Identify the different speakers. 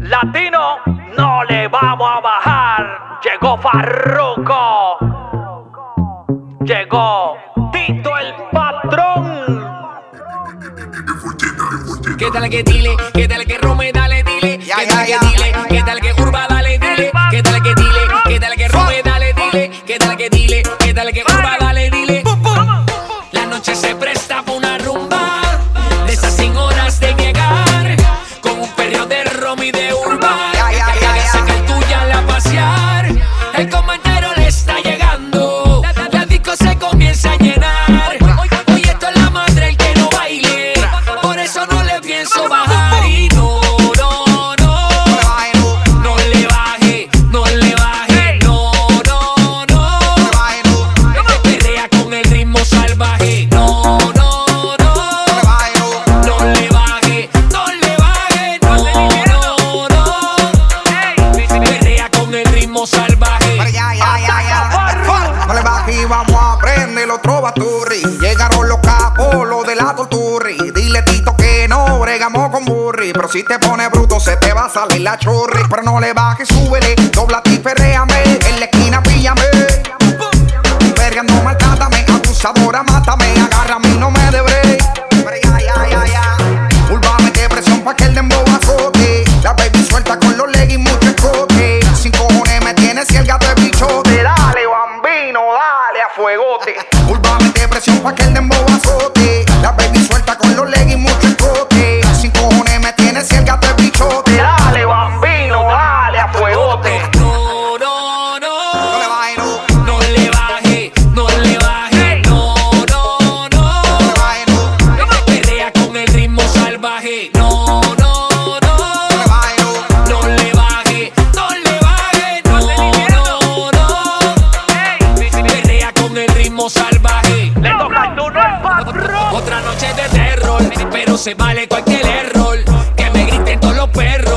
Speaker 1: Latino, no le vamos a bajar. Llegó Farruko. Llegó Tito el patrón.
Speaker 2: ¿Qué tal que dile? ¿Qué tal que Rome? Dale, dile. ¿Qué tal que dile? ¿Qué tal que Urba? Dale, dile. ¿Qué tal que dile? ¿Qué tal que Rome? Dale, dile. ¿Qué tal que dile? ¿Qué tal que Urba? Dale, dile. La noche se presta para una rumba de esas 100 horas de llegar, con un perreo de Rome y de Urba. Que saca el tuya a pasear. El comandero le está llegando. La disco se comienza a llenar. Hoy esto es la madre el que no baile. Por eso no le pienso bajar. Y no, no, no. No le baje, no le baje. No, no, no. Perrea con el ritmo salvaje. No, no, no. No le baje, no le baje. No, no, no. Perrea con el ritmo salvaje.
Speaker 3: No le bajes y vamos a prender los trovaturri. Llegaron los capos, los de la torturri. Dile Tito que no bregamos con burri. Pero si te pones bruto se te va a salir la churri. Pero no le bajes, súbele, doblate y perréame. En la esquina píllame. Vergando, maltrátame, abusadora, mátame. Agárrame y no me debre. Urba, mete presión pa' que el dembow azote. La baby suelta con los leggings, mucho escote. Sin cojones me tienes si el gato es bichote. Dale, bambino, dale a fuegote. Urba, mete presión pa' que el dembow azote. La baby suelta con los leggings, mucho escote. Sin cojones me tienes si el gato es bichote. Dale, bambino, dale a fuegote.
Speaker 2: No, no, no.
Speaker 3: No le bajes, no.
Speaker 2: No le baje, no le baje. No, no, no.
Speaker 3: No le bajes, no.
Speaker 2: Perrea con el ritmo salvaje. No, no, no.
Speaker 3: No le bajes, no.
Speaker 2: No le baje, no le baje. No, no, no. Perrea con el ritmo salvaje.
Speaker 1: Le toca el turno al patrón.
Speaker 2: Otra noche de terror, pero se vale cualquier error. Que me griten todos los perros.